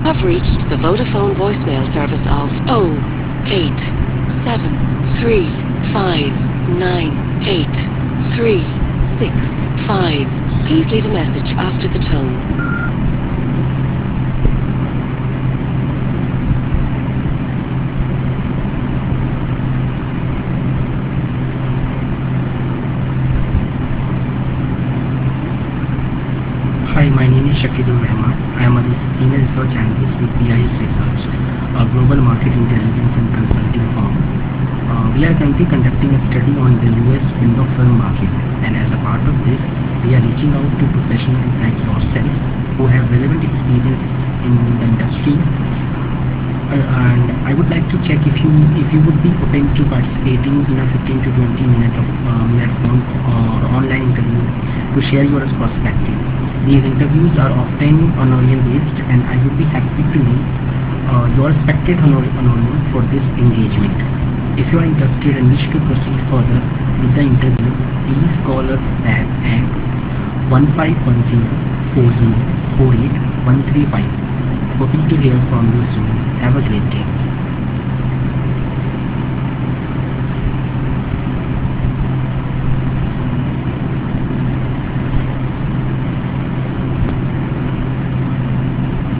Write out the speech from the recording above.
have reached the Vodafone voicemail service of 08735983665. Please leave a message after the tone. Hi, my name is Shakirul Rahman. I am a senior research analyst with BIS Research, a global market intelligence and consulting firm. We are currently conducting a study on the US window film market, and as a part of this, we are reaching out to professionals like yourself who have relevant experience in the industry. And I would like to check if you would be open to participating in a 15 to 20 minute phone or online interview to share your perspective. These interviews are often honorarium based, and I would be happy to know your expected honorarium for this engagement. If you are interested and wish to proceed further with the interview, please call us back at 1510 4048 135. Hoping to hear from you soon. Have a great day.